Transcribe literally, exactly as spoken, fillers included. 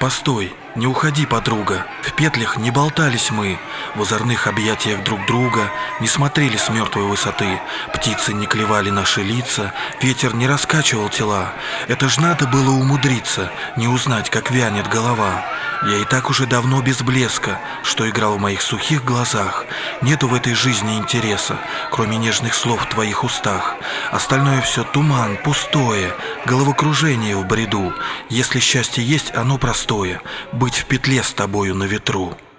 Постой, не уходи, подруга, в петлях не болтались мы, в озорных объятиях друг друга не смотрели с мертвой высоты, птицы не клевали наши лица, ветер не раскачивал тела. Это ж надо было умудриться, не узнать, как вянет голова. Я и так уже давно без блеска, что играл в моих сухих глазах. Нету в этой жизни интереса, кроме нежных слов в твоих устах. Остальное все туман, пустое, головокружение в бреду. Если счастье есть, оно простое — быть в петле с тобою на ветру.